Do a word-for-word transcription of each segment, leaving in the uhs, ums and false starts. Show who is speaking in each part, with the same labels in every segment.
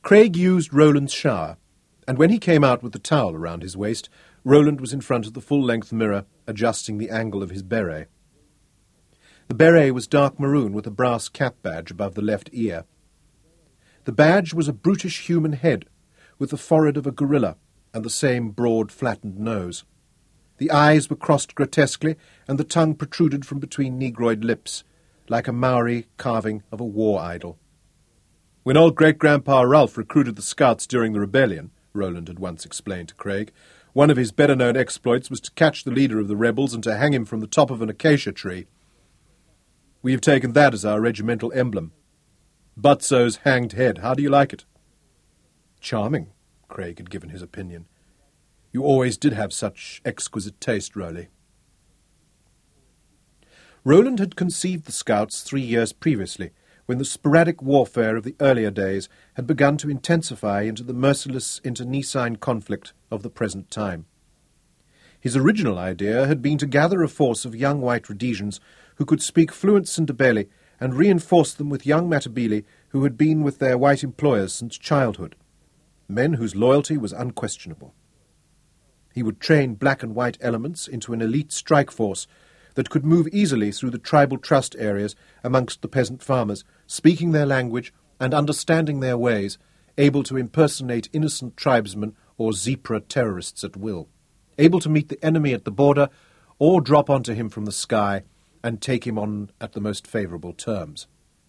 Speaker 1: Craig used Roland's shower, and when he came out with the towel around his waist, Roland was in front of the full-length mirror, adjusting the angle of his beret. The beret was dark maroon with a brass cap badge above the left ear. The badge was a brutish human head, with the forehead of a gorilla and the same broad, flattened nose. The eyes were crossed grotesquely, and the tongue protruded from between negroid lips, like a Maori carving of a war idol. "When old great-grandpa Ralph recruited the Scouts during the rebellion," Roland had once explained to Craig, "one of his better-known exploits was to catch the leader of the rebels and to hang him from the top of an acacia tree. We have taken that as our regimental emblem. Butzo's hanged head. How do you like it?" "Charming," Craig had given his opinion. "You always did have such exquisite taste, Rowley." Roland had conceived the Scouts three years previously, when the sporadic warfare of the earlier days had begun to intensify into the merciless internecine conflict of the present time. His original idea had been to gather a force of young white Rhodesians who could speak fluent Sindebele and reinforce them with young Matabele who had been with their white employers since childhood, men whose loyalty was unquestionable. He would train black and white elements into an elite strike force that could move easily through the tribal trust areas amongst the peasant farmers, speaking their language and understanding their ways, able to impersonate innocent tribesmen or Zebra terrorists at will, able to meet the enemy at the border or drop onto him from the sky and take him on at the most favourable terms.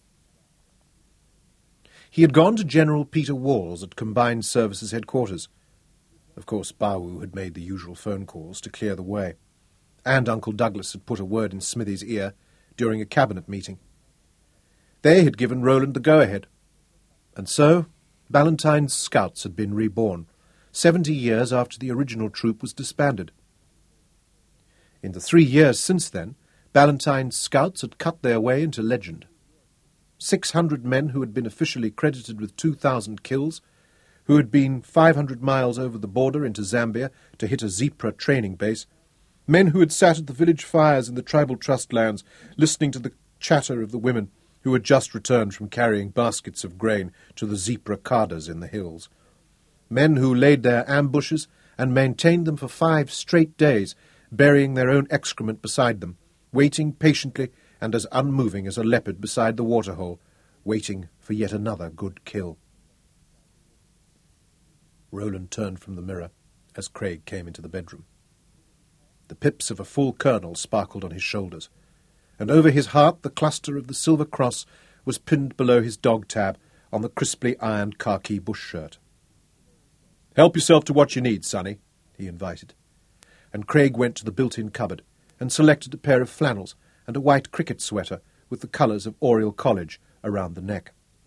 Speaker 1: He had gone to General Peter Walls at Combined Services headquarters. Of course, Bawu had made the usual phone calls to clear the way, and Uncle Douglas had put a word in Smithy's ear during a cabinet meeting. They had given Roland the go-ahead. And so, Ballantyne's Scouts had been reborn, seventy years after the original troop was disbanded. In the three years since then, Ballantyne's Scouts had cut their way into legend. Six hundred men who had been officially credited with two thousand kills, who had been five hundred miles over the border into Zambia to hit a Zebra training base, men who had sat at the village fires in the tribal trust lands, listening to the chatter of the women who had just returned from carrying baskets of grain to the Zebra cardas in the hills. Men who laid their ambushes and maintained them for five straight days, burying their own excrement beside them, waiting patiently and as unmoving as a leopard beside the waterhole, waiting for yet another good kill. Roland turned from the mirror as Craig came into the bedroom. The pips of a full kernel sparkled on his shoulders, and over his heart the cluster of the silver cross was pinned below his dog tab on the crisply ironed khaki bush shirt. "Help yourself to what you need, sonny," he invited, and Craig went to the built-in cupboard and selected a pair of flannels and a white cricket sweater with the colours of Oriel College around the neck.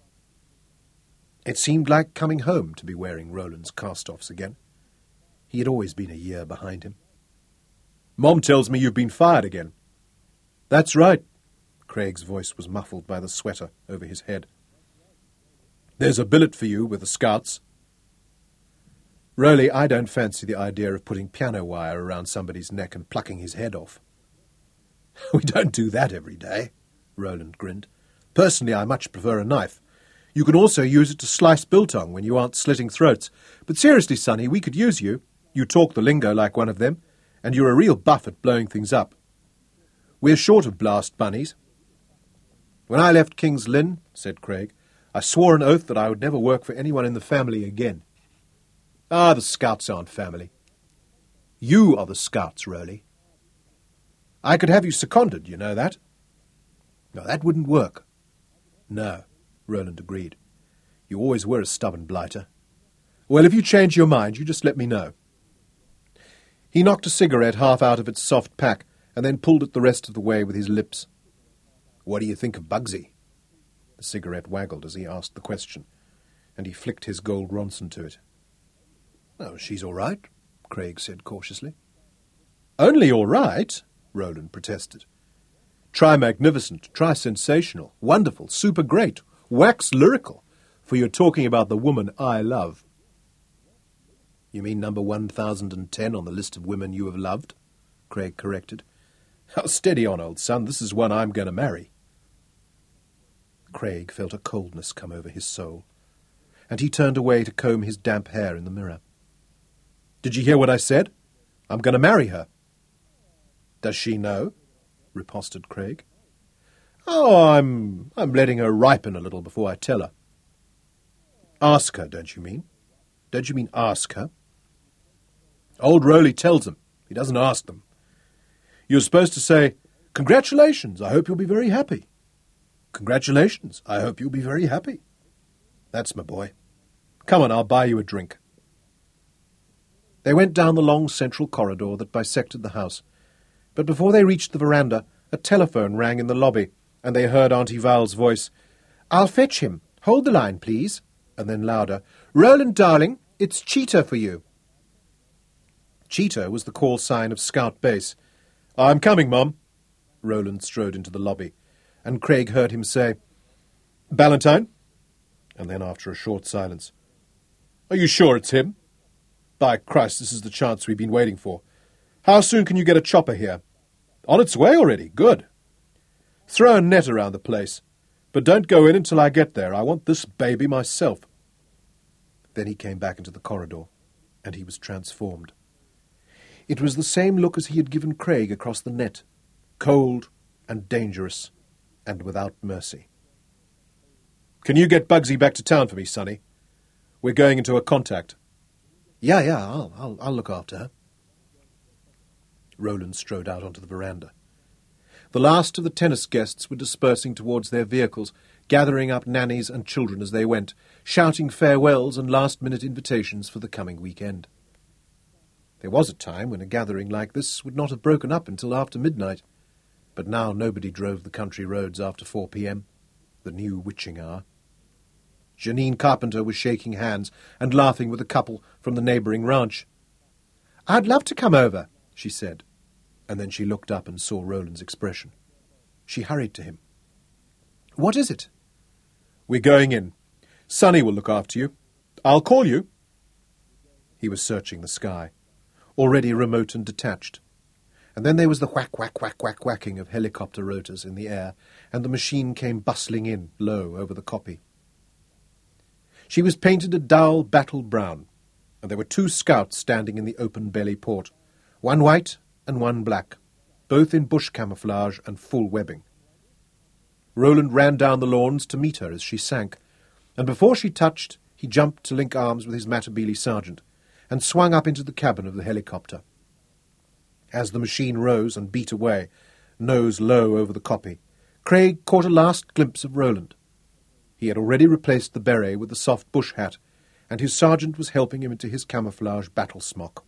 Speaker 1: It seemed like coming home to be wearing Roland's cast-offs again. He had always been a year behind him. "Mom tells me you've been fired again." "That's right." Craig's voice was muffled by the sweater over his head. "There's a billet for you with the Scouts." "Rowley, I don't fancy the idea of putting piano wire around somebody's neck and plucking his head off." "We don't do that every day," Roland grinned. "Personally, I much prefer a knife. You can also use it to slice biltong when you aren't slitting throats. But seriously, Sonny, we could use you. You talk the lingo like one of them, and you're a real buff at blowing things up. We're short of blast bunnies." "When I left King's Lynn," said Craig, "I swore an oath that I would never work for anyone in the family again." "Ah, the Scouts aren't family." "You are the Scouts, Rowley." "I could have you seconded, you know that." "No, that wouldn't work." "No," Roland agreed. "You always were a stubborn blighter." "Well, if you change your mind, you just let me know." He knocked a cigarette half out of its soft pack and then pulled it the rest of the way with his lips. "What do you think of Bugsy?" The cigarette waggled as he asked the question, and he flicked his gold Ronson to it. "Oh, she's all right," Craig said cautiously. "Only all right?" Roland protested. "Try magnificent, try sensational, wonderful, super great, wax lyrical, for you're talking about the woman I love." "You mean number one thousand ten on the list of women you have loved?" Craig corrected. "Oh, steady on, old son, this is one I'm going to marry." Craig felt a coldness come over his soul. and he turned away to comb his damp hair in the mirror. "Did you hear what I said? I'm going to marry her." "Does she know?" riposted Craig. "Oh, I'm I'm letting her ripen a little before I tell her." "Ask her, don't you mean? Don't you mean ask her?" "Old Rowley tells them. He doesn't ask them. You're supposed to say, 'Congratulations, I hope you'll be very happy.' 'Congratulations, I hope you'll be very happy.' That's my boy. Come on, I'll buy you a drink." They went down the long central corridor that bisected the house, but before they reached the veranda, a telephone rang in the lobby, and they heard Auntie Val's voice. "I'll fetch him. Hold the line, please." And then louder, "Roland, darling, it's Cheetah for you." Cheetah was the call sign of Scout Base. "I'm coming, Mum." Roland strode into the lobby, and Craig heard him say, "Ballantyne?" And then, after a short silence, "Are you sure it's him? By Christ, this is the chance we've been waiting for. How soon can you get a chopper here?" "On its way already. Good." "Throw a net around the place. But don't go in until I get there. I want this baby myself." Then he came back into the corridor, and he was transformed. It was the same look as he had given Craig across the net, cold and dangerous and without mercy. "Can you get Bugsy back to town for me, Sonny? We're going into a contact." "Yeah, yeah, I'll, I'll, I'll look after her." Roland strode out onto the veranda. The last of the tennis guests were dispersing towards their vehicles, gathering up nannies and children as they went, shouting farewells and last-minute invitations for the coming weekend. There was a time when a gathering like this would not have broken up until after midnight, but now nobody drove the country roads after four p.m., the new witching hour. Janine Carpenter was shaking hands and laughing with a couple from the neighbouring ranch. "I'd love to come over," she said, and then she looked up and saw Roland's expression. She hurried to him. "What is it?" "We're going in. Sonny will look after you. I'll call you." He was searching the sky, already remote and detached. And then there was the whack, whack, whack, whack, whacking of helicopter rotors in the air, and the machine came bustling in, low, over the kopje. She was painted a dull battle brown, and there were two scouts standing in the open belly port, one white and one black, both in bush camouflage and full webbing. Roland ran down the lawns to meet her as she sank, and before she touched, he jumped to link arms with his Matabele sergeant, and swung up into the cabin of the helicopter. As the machine rose and beat away, nose low over the kopje, Craig caught a last glimpse of Roland. He had already replaced the beret with the soft bush hat, and his sergeant was helping him into his camouflage battle smock.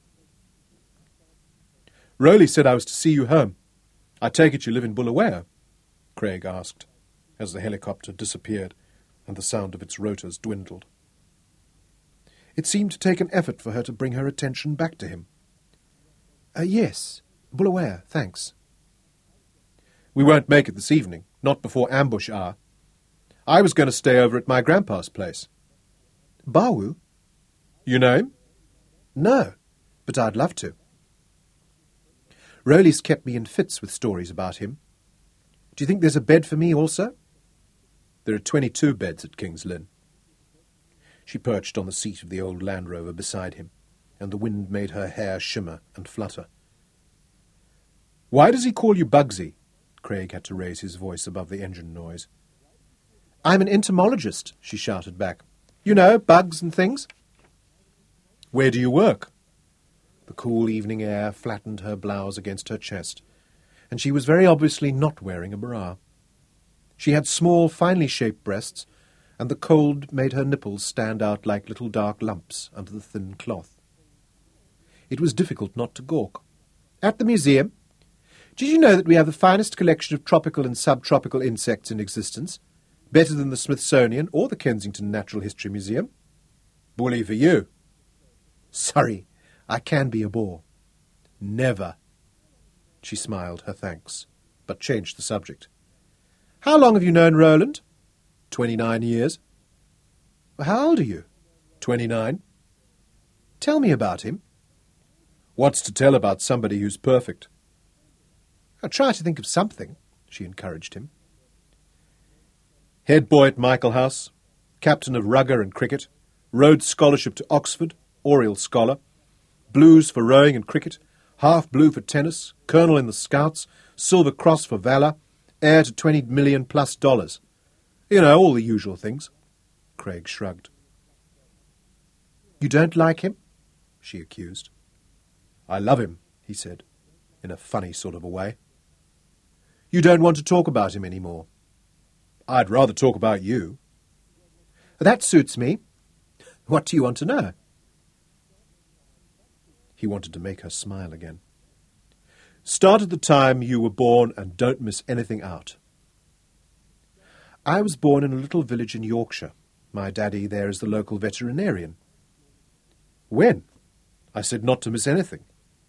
Speaker 1: "Rowley said I was to see you home. I take it you live in Bulawayo?" Craig asked, as the helicopter disappeared and the sound of its rotors dwindled. It seemed to take an effort for her to bring her attention back to him. Uh, yes, Bulawayo, thanks." "We won't make it this evening, not before ambush hour. I was going to stay over at my grandpa's place." "Bawu?" "You know him?" "No, but I'd love to." "Rowley's kept me in fits with stories about him. Do you think there's a bed for me also?" "There are twenty-two beds at King's Lynn." She perched on the seat of the old Land Rover beside him, and the wind made her hair shimmer and flutter. "Why does he call you Bugsy?" Craig had to raise his voice above the engine noise. "I'm an entomologist," she shouted back. "You know, bugs and things." "Where do you work?" The cool evening air flattened her blouse against her chest, and she was very obviously not wearing a bra. She had small, finely shaped breasts, and the cold made her nipples stand out like little dark lumps under the thin cloth. It was difficult not to gawk. "At the museum? Did you know that we have the finest collection of tropical and subtropical insects in existence? Better than the Smithsonian or the Kensington Natural History Museum." "Bully for you." "Sorry, I can be a bore." "Never." She smiled her thanks, but changed the subject. "How long have you known Roland?" Twenty-nine years." "How old are you?" Twenty-nine." "Tell me about him." "What's to tell about somebody who's perfect?" "I'll try to think of something," she encouraged him. "Head boy at Michael House, captain of rugger and cricket, Rhodes Scholarship to Oxford, Oriel Scholar, Blues for rowing and cricket, half blue for tennis, colonel in the Scouts, Silver Cross for valour, heir to twenty million plus dollars. You know, all the usual things. Craig shrugged. You don't like him? She accused. I love him, he said, in a funny sort of a way. You don't want to talk about him any more? I'd rather talk about you. That suits me. What do you want to know? He wanted to make her smile again. Start at the time you were born and don't miss anything out. I was born in a little village in Yorkshire. My daddy there is the local veterinarian. When? I said not to miss anything.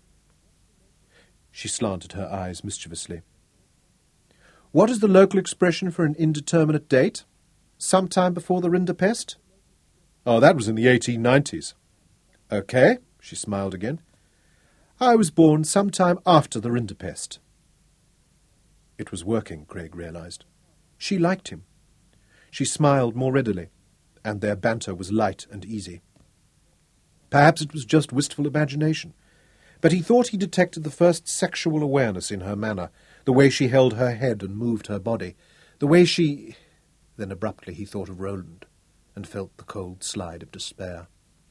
Speaker 1: She slanted her eyes mischievously. What is the local expression for an indeterminate date? Sometime before the Rinderpest? Oh, that was in the eighteen nineties. Okay, she smiled again. I was born sometime after the Rinderpest. It was working, Craig realized. She liked him. She smiled more readily, and their banter was light and easy. Perhaps it was just wistful imagination, but he thought he detected the first sexual awareness in her manner, the way she held her head and moved her body, the way she... Then abruptly he thought of Roland, and felt the cold slide of despair.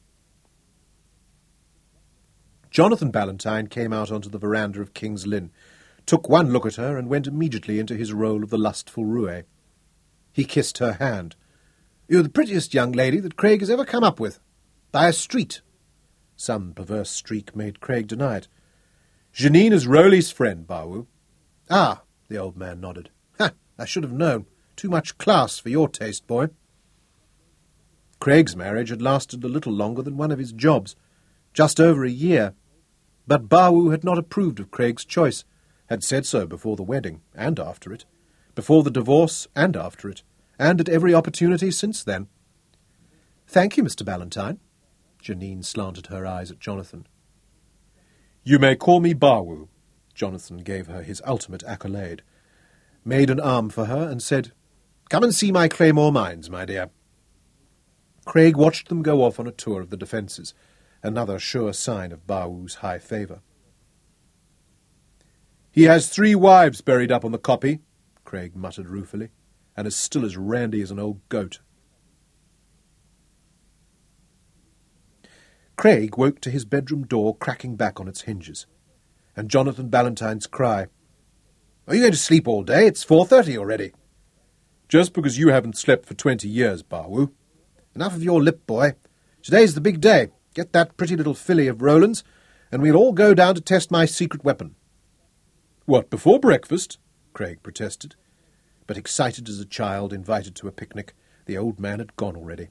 Speaker 1: Jonathan Ballantyne came out onto the veranda of King's Lynn, took one look at her, and went immediately into his role of the lustful roue. He kissed her hand. You're the prettiest young lady that Craig has ever come up with. By a street. Some perverse streak made Craig deny it. Janine is Rowley's friend, Bawu. Ah, the old man nodded. Ha, I should have known. Too much class for your taste, boy. Craig's marriage had lasted a little longer than one of his jobs, just over a year. But Bawu had not approved of Craig's choice, had said so before the wedding, and after it, before the divorce, and after it, and at every opportunity since then. Thank you, Mister Ballantyne. Janine slanted her eyes at Jonathan. You may call me Bawu. Jonathan gave her his ultimate accolade, made an arm for her, and said, Come and see my Claymore mines, my dear. Craig watched them go off on a tour of the defences, another sure sign of Bawu's high favour. He has three wives buried up on the kopje, Craig muttered ruefully, and is still as randy as an old goat. Craig woke to his bedroom door cracking back on its hinges, and Jonathan Ballantyne's cry, Are you going to sleep all day? It's four thirty already. Just because you haven't slept for twenty years, Bawu. Enough of your lip, boy. Today's the big day. Get that pretty little filly of Roland's, and we'll all go down to test my secret weapon. What, before breakfast? Craig protested. But excited as a child invited to a picnic, the old man had gone already.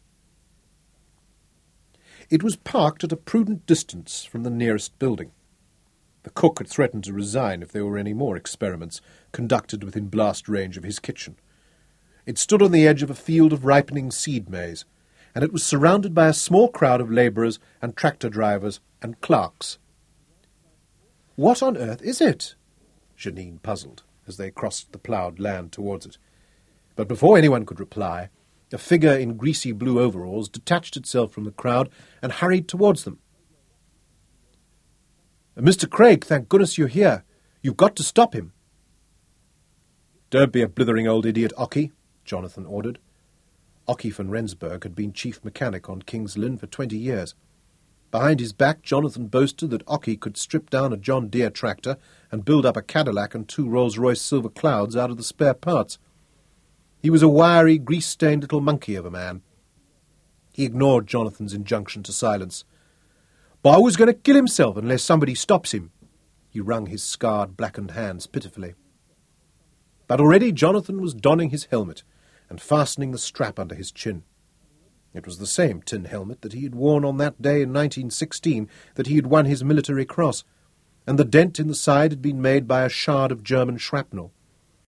Speaker 1: It was parked at a prudent distance from the nearest building. The cook had threatened to resign if there were any more experiments conducted within blast range of his kitchen. It stood on the edge of a field of ripening seed maize, and it was surrounded by a small crowd of labourers and tractor drivers and clerks. What on earth is it? Janine puzzled as they crossed the ploughed land towards it. But before anyone could reply, a figure in greasy blue overalls detached itself from the crowd and hurried towards them. Mister Craig, thank goodness you're here. You've got to stop him. Don't be a blithering old idiot, Ockie, Jonathan ordered. Ockie van Rensburg had been chief mechanic on King's Lynn for twenty years. Behind his back, Jonathan boasted that Ockie could strip down a John Deere tractor and build up a Cadillac and two Rolls-Royce Silver Clouds out of the spare parts. He was a wiry, grease-stained little monkey of a man. He ignored Jonathan's injunction to silence. Bawu's going to kill himself unless somebody stops him. He wrung his scarred, blackened hands pitifully. But already Jonathan was donning his helmet and fastening the strap under his chin. It was the same tin helmet that he had worn on that day in nineteen sixteen that he had won his military cross, and the dent in the side had been made by a shard of German shrapnel.